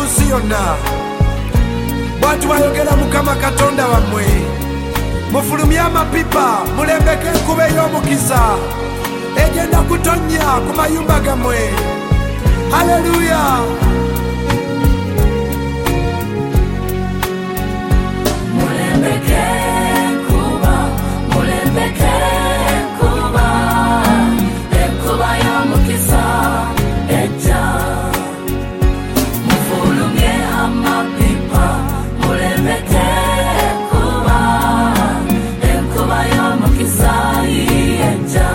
nsi yonna. Bw'ati bw'ayogera Mukama Katonda wammwe. Mufulumye amapipa mulembeke enkuba ey'omukisa egenda kutonnya ku mayumba gammwe. Haleluya. Mulembeke enkuba, mulembeke enkuba, enkuba y'omukisa ejja. Mufulumye amapipa mulembeke enkuba, enkuba y'omukisa ejja.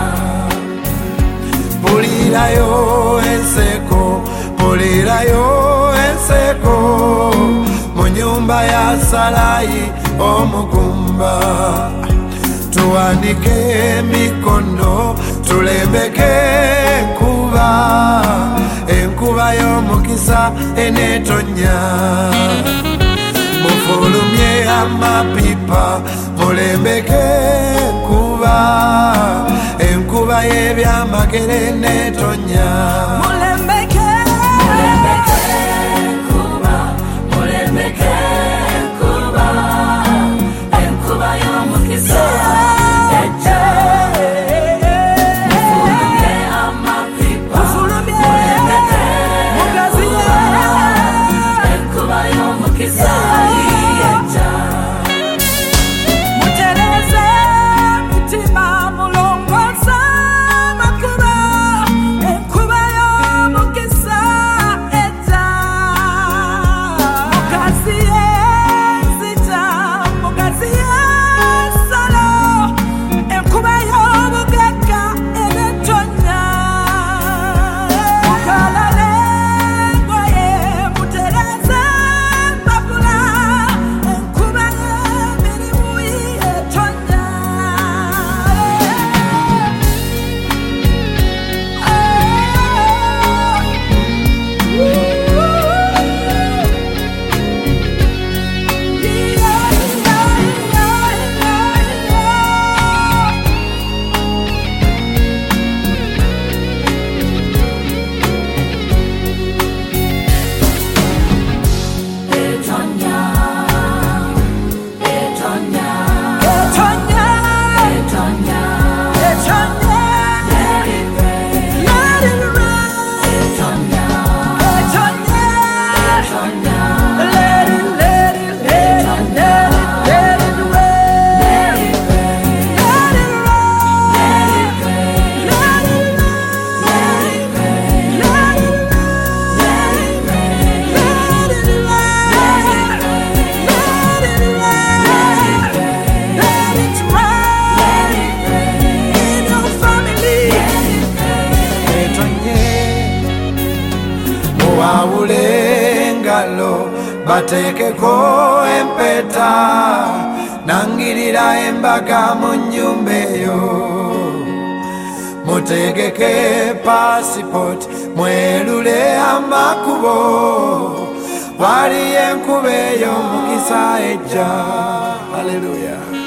Pulirayo enseko, pulirayo enseko mu nyumba ya Salayi omugumba. Tuwanike emikono tulembeke enkuba, enkuba y'omukisa eneetonya. Mufulumye amapipa mulembeke enkuba, enkuba y'ebyamagero eneetonya. Mulembeke enkuba, mulembeke enkuba, enkuba y'omukisa ejja. Mufulumye amapipa mulembeke enkuba, enkuba y'omukisa ejja. Mutereze mitima mulongoza makuba, enkuba y'omukisa ejja. Mugaziye nzita, mugaziye nsalo, enkuba y'obugagga eneetonya. Mukalale engoye, mutereze empapula, enkuba y'emirimu etonya. Etonya, etonya, etonya, etonya, etonya. Let it rain, let it rain. Etonya, etonya, etonya. Let it, let it, let it, let it rain. Let it rain, let it rain, let it rain, let it rain, let it rain, let it rain, let it rain, let it rain, let it rain, let it rain in your family. Etonye muwawule engalo bateekeko empeta, nangirira embaga mu nnyumba eyo. Mutegeke passport mwerule amakubo, waliyo enkuba ey'omukisa ejja. Haleluya.